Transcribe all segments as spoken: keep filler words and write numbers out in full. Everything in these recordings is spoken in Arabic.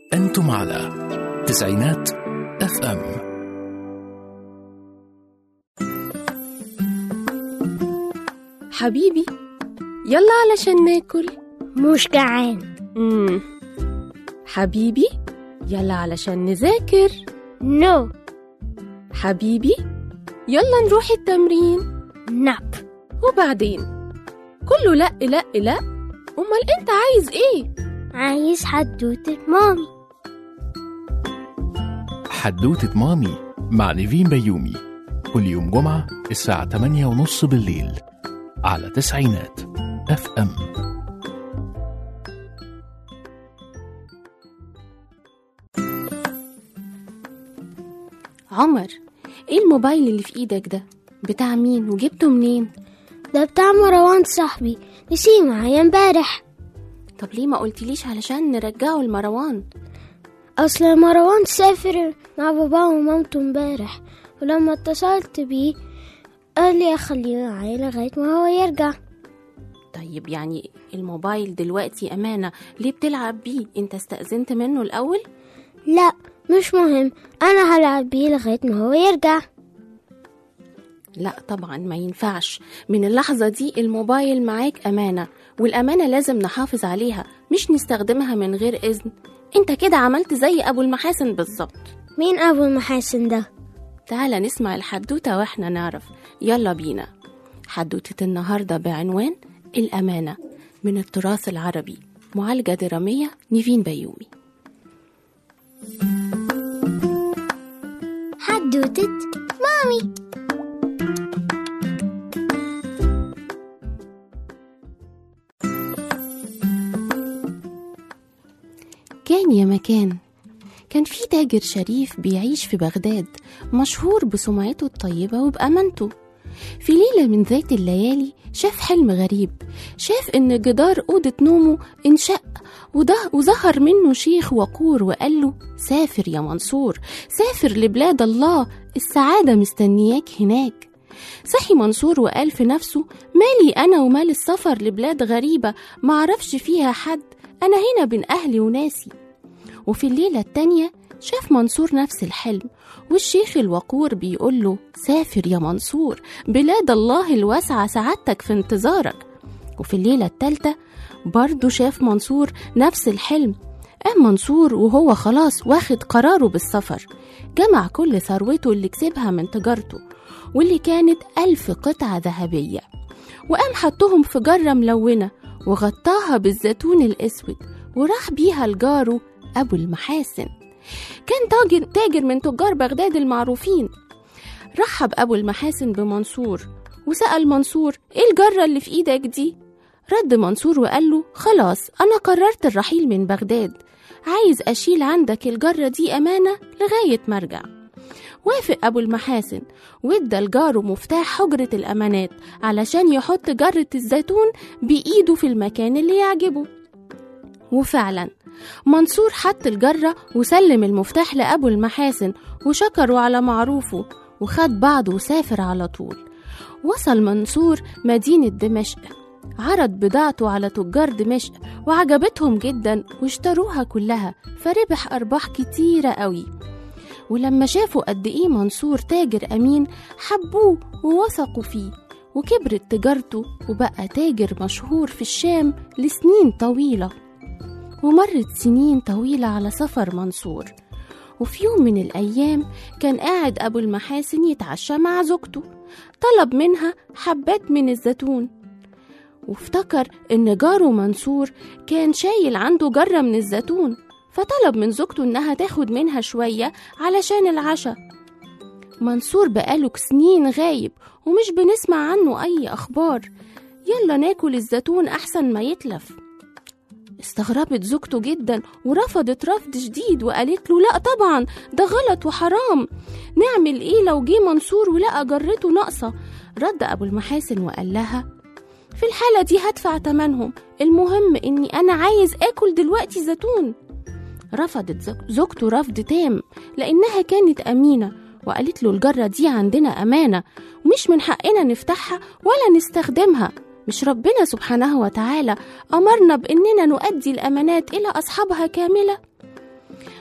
أنتم على تسعينات اف ام. حبيبي يلا علشان ناكل. مش جعان. مم. حبيبي يلا علشان نذاكر. نو. حبيبي يلا نروح التمرين. ناب. وبعدين كله لا لا لا. أمال أنت عايز إيه؟ عايز حدوتة مامي. حدوتة مامي مع نيفين بيومي كل يوم جمعة الساعة تمانية ونص بالليل على تسعينات اف ام. عمر، ايه الموبايل اللي في ايدك ده؟ بتاع مين وجبته منين؟ ده بتاع مروان صاحبي، نسيه معايا امبارح. طب ليه ما قلتليش علشان نرجعه لمروان؟ اصل مروان سافر مع باباه ومامته امبارح، ولما اتصلت بيه قال لي اخليه معايا لغايه ما هو يرجع. طيب يعني الموبايل دلوقتي امانه، ليه بتلعب بيه؟ انت استأذنت منه الاول؟ لا مش مهم، انا هلعب بيه لغايه ما هو يرجع. لا طبعا ما ينفعش، من اللحظه دي الموبايل معاك امانه، والامانه لازم نحافظ عليها، مش نستخدمها من غير اذن. انت كده عملت زي ابو المحاسن بالظبط. مين ابو المحاسن ده؟ تعالى نسمع الحدوته واحنا نعرف. يلا بينا. حدوته النهارده بعنوان الامانه من التراث العربي، معالجه دراميه نيفين بيومي. حدوتة مامي. كان يا مكان، كان في تاجر شريف بيعيش في بغداد، مشهور بسمعته الطيبة وبأمانته. في ليلة من ذات الليالي شاف حلم غريب، شاف إن جدار أوضة نومه انشق وظهر منه شيخ وقور وقال له: سافر يا منصور، سافر لبلاد الله، السعادة مستنياك هناك. صحي منصور وقال في نفسه: مالي أنا ومال السفر لبلاد غريبة معرفش فيها حد، أنا هنا بين أهلي وناسي. وفي الليلة التانية شاف منصور نفس الحلم، والشيخ الوقور بيقول له: سافر يا منصور، بلاد الله الواسعة سعادتك في انتظارك. وفي الليلة التالتة برضو شاف منصور نفس الحلم. قام منصور وهو خلاص واخد قراره بالسفر، جمع كل ثروته اللي كسبها من تجارته، واللي كانت ألف قطعة ذهبية، وقام حطهم في جرة ملونة وغطاها بالزيتون الأسود، وراح بيها لجاره أبو المحاسن. كان تاجر, تاجر من تجار بغداد المعروفين. رحب أبو المحاسن بمنصور وسأل منصور: إيه الجرة اللي في إيدك دي؟ رد منصور وقال له: خلاص أنا قررت الرحيل من بغداد، عايز أشيل عندك الجرة دي أمانة لغاية ما أرجع. وافق أبو المحاسن وادى لجاره مفتاح حجرة الأمانات علشان يحط جرة الزيتون بإيده في المكان اللي يعجبه. وفعلا منصور حط الجرة وسلم المفتاح لأبو المحاسن وشكره على معروفه، وخد بعضه وسافر على طول. وصل منصور مدينة دمشق، عرض بضاعته على تجار دمشق وعجبتهم جدا واشتروها كلها، فربح أرباح كتيرة قوي. ولما شافوا قد إيه منصور تاجر أمين حبوه ووثقوا فيه، وكبرت تجارته وبقى تاجر مشهور في الشام لسنين طويلة. ومرت سنين طويلة على سفر منصور، وفي يوم من الأيام كان قاعد أبو المحاسن يتعشى مع زوجته، طلب منها حبات من الزيتون، وافتكر إن جاره منصور كان شايل عنده جرة من الزيتون، فطلب من زوجته إنها تاخد منها شوية علشان العشاء. منصور بقاله سنين غايب ومش بنسمع عنه أي أخبار، يلا ناكل الزيتون أحسن ما يتلف. استغربت زوجته جدا ورفضت رفض شديد وقالت له: لا طبعا ده غلط وحرام، نعمل ايه لو جه منصور ولقى جرته ناقصة؟ رد أبو المحاسن وقال لها: في الحالة دي هدفع تمنهم، المهم اني انا عايز اكل دلوقتي زيتون. رفضت زوجته رفض تام لانها كانت امينة، وقالت له: الجرة دي عندنا امانة ومش من حقنا نفتحها ولا نستخدمها، مش ربنا سبحانه وتعالى أمرنا بأننا نؤدي الأمانات إلى أصحابها كاملة؟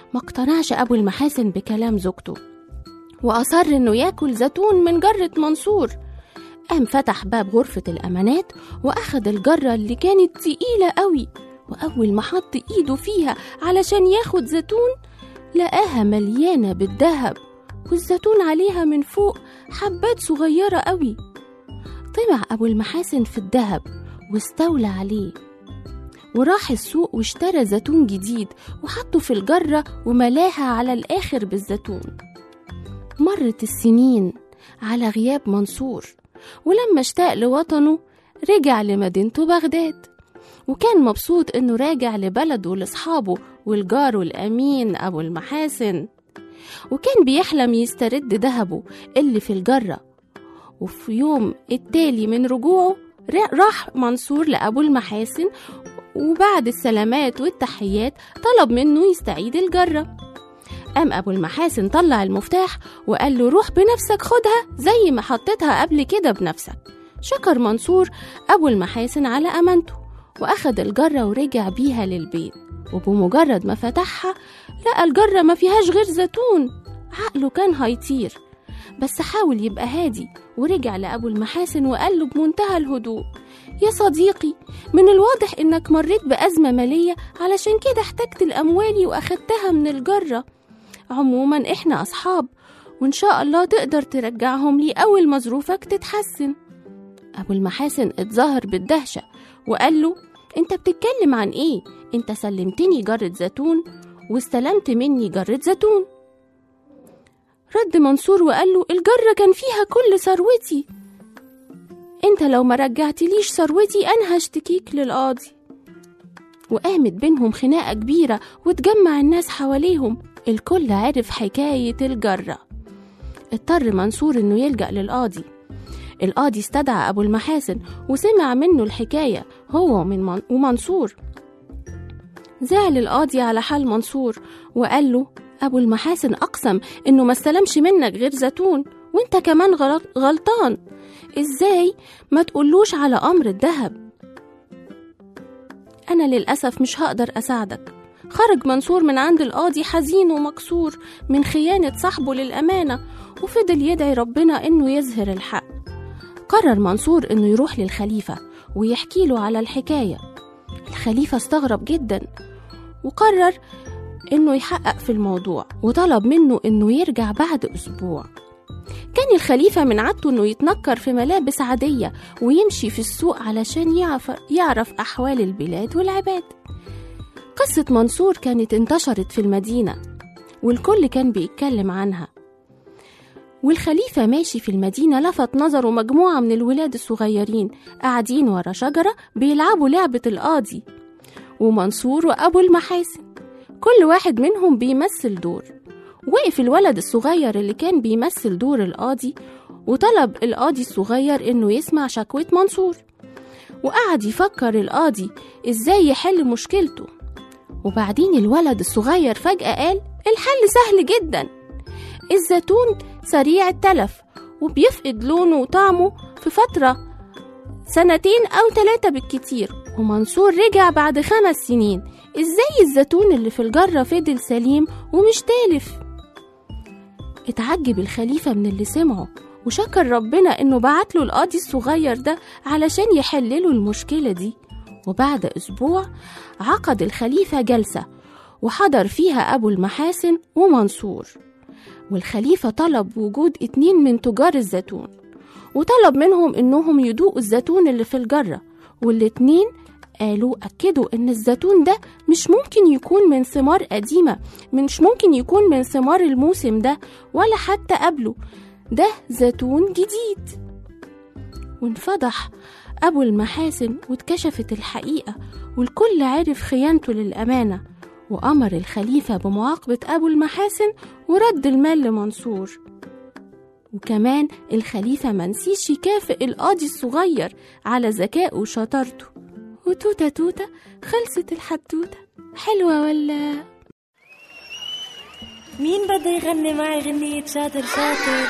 ما اقتنعش أبو المحاسن بكلام زوجته، وأصر إنه ياكل زيتون من جرة منصور. قام فتح باب غرفة الأمانات وأخد الجرة اللي كانت تقيلة قوي، وأول ما حط إيده فيها علشان ياخد زيتون لقاها مليانة بالذهب، والزيتون عليها من فوق حبات صغيرة قوي. طمع أبو المحاسن في الذهب واستولى عليه، وراح السوق واشترى زيتون جديد وحطه في الجرة وملاها على الآخر بالزيتون. مرت السنين على غياب منصور، ولما اشتاق لوطنه رجع لمدينته بغداد، وكان مبسوط انه راجع لبلده لاصحابه والجار الامين ابو المحاسن، وكان بيحلم يسترد ذهبه اللي في الجرة. وفي يوم التالي من رجوعه راح منصور لابو المحاسن، وبعد السلامات والتحيات طلب منه يستعيد الجرة. قام أبو المحاسن طلع المفتاح وقال له روح بنفسك خدها زي ما حطيتها قبل كده بنفسك. شكر منصور أبو المحاسن على أمانته، وأخد الجرة ورجع بيها للبيت، وبمجرد ما فتحها لقى الجرة ما فيهاش غير زيتون. عقله كان هيطير، بس حاول يبقى هادي ورجع لأبو المحاسن وقال له بمنتهى الهدوء: يا صديقي، من الواضح إنك مريت بأزمة مالية، علشان كده احتجت الأموالي وأخدتها من الجرة. عموما إحنا أصحاب، وإن شاء الله تقدر ترجعهم لي أول ما ظروفك تتحسن. أبو المحاسن اتظاهر بالدهشة وقال له: أنت بتتكلم عن إيه؟ أنت سلمتني جرة زيتون واستلمت مني جرة زيتون. رد منصور وقال له: الجرة كان فيها كل ثروتي، أنت لو ما رجعتليش ثروتي أنا هشتكيك للقاضي. وقامت بينهم خناقة كبيرة وتجمع الناس حواليهم، الكل عرف حكاية الجرة. اضطر منصور إنه يلجأ للقاضي. القاضي استدعى أبو المحاسن وسمع منه الحكاية هو من ومنصور. زعل القاضي على حال منصور وقال له: أبو المحاسن أقسم إنه ما استلمش منك غير زيتون، وإنت كمان غلط غلطان. إزاي ما تقولوش على أمر الذهب؟ أنا للأسف مش هقدر أساعدك. خرج منصور من عند القاضي حزين ومكسور من خيانة صاحبه للأمانة، وفضل يدعي ربنا إنه يظهر الحق. قرر منصور إنه يروح للخليفة ويحكي له على الحكاية. الخليفة استغرب جدا وقرر إنه يحقق في الموضوع، وطلب منه إنه يرجع بعد أسبوع. كان الخليفة من عادته إنه يتنكر في ملابس عادية ويمشي في السوق علشان يعرف, يعرف أحوال البلاد والعباد. قصة منصور كانت انتشرت في المدينة والكل كان بيتكلم عنها. والخليفة ماشي في المدينة لفت نظره مجموعة من الولاد الصغيرين قاعدين ورا شجرة بيلعبوا لعبة القاضي، ومنصور وأبو المحاسن كل واحد منهم بيمثل دور. وقف الولد الصغير اللي كان بيمثل دور القاضي وطلب القاضي الصغير إنه يسمع شكوى منصور، وقعد يفكر القاضي إزاي يحل مشكلته. وبعدين الولد الصغير فجأة قال: الحل سهل جدا، الزيتون سريع التلف وبيفقد لونه وطعمه في فترة سنتين أو ثلاثة بالكتير. ومنصور رجع بعد خمس سنين، إزاي الزيتون اللي في الجرة فضل سليم ومش تالف؟ اتعجب الخليفة من اللي سمعه وشكر ربنا إنه بعتله القاضي الصغير ده علشان يحلله المشكلة دي. وبعد أسبوع عقد الخليفة جلسة وحضر فيها أبو المحاسن ومنصور، والخليفة طلب وجود اتنين من تجار الزيتون وطلب منهم إنهم يدوقوا الزيتون اللي في الجرة، والاتنين قالوا أكدوا إن الزيتون ده مش ممكن يكون من ثمار قديمة، مش ممكن يكون من ثمار الموسم ده ولا حتى قبله، ده زيتون جديد. وانفضح أبو المحاسن واتكشفت الحقيقة والكل عرف خيانته للأمانة، وأمر الخليفة بمعاقبة أبو المحاسن ورد المال لمنصور. وكمان الخليفة منسيش يكافئ القاضي الصغير على ذكائه وشطارته. وتوتة توتة خلصت الحدوتة. حلوة ولا؟ مين بده يغني معي غنية شاطر شاطر؟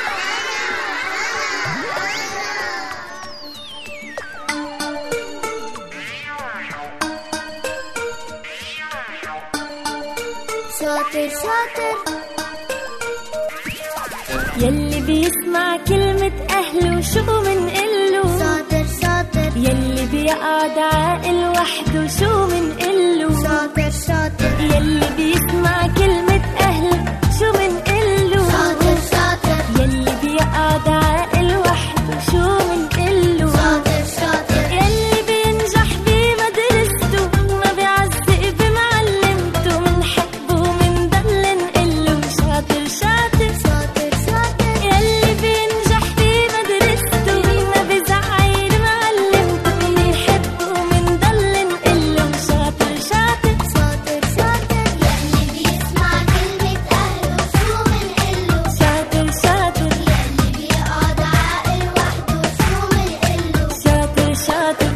شاطر شاطر يلي بيسمع كلمة أهله شو منقله شاطر شاطر يلي بيقعد عاقل وحده شو منقله شاطر شاطر يلي بيسمع كلمة أهله شو منقله شاطر شاطر يلي بيقعد عاقل وحده شو منقله شاطر شاطر يلي بينجح بمدرسته ما بيعزق بمعلمته منحبه ومنضل نقله شاطر شاطر شاطر شاطر يلي بينجح بمدرسته ما بيزعل معلمته منحبه ومنضل نقله شاطر شاطر شاطر شاطر يلي بيسمع كلمة أهله شو منقله شاطر شاطر يلي بيقعد عاقل وحده شو منقله شاطر شاطر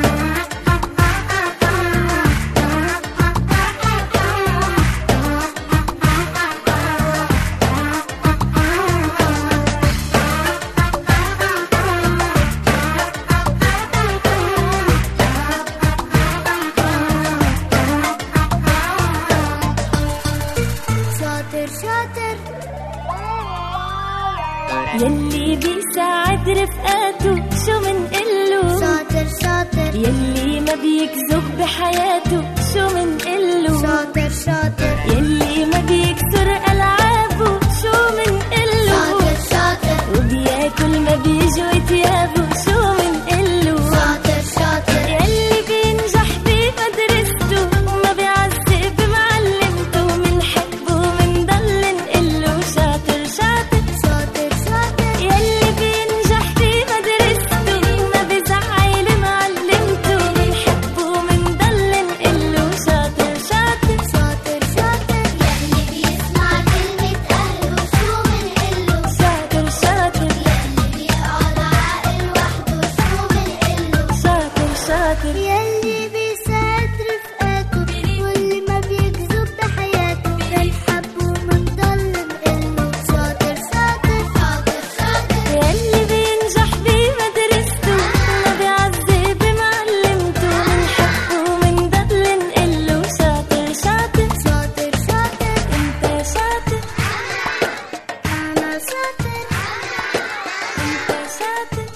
شاطر شاطر يلي بيساعد رفقاته شو منقله شاطر شاطر يلي ما بيكذب بحياته شو منقله شاطر شاطر يلي ما بيكسر ألعابه شو منقله شاطر شاطر وبياكل ما بيجوا ثيابه شو منقله شاطر شاطر يلي بينجح بمدرسته وما بيعزق بمعلمته منحبه ومنضل نقله شاطر شاطر شاطر شاطر يلي بينجح بمدرسته ما بيزعل معلمته منحبه ومنضل نقله شاطر شاطر شاطر شاطر يلي بيسمع كلمة أهله شو منقله شاطر شاطر يلي بيقعد عاقل وحده شو منقله شاطر شاطر يلي بيساعد رفقاته واللي ما بيكذب بحياته بنحبه ومنضل نقله شاطر شاطر شاطر شاطر يلي بينجح بمدرسته ما بيعذب بمعلمته منحبه ومنضل نقله شاطر شاطر شاطر شاطر انت شاطر أنا شاطر انت شاطر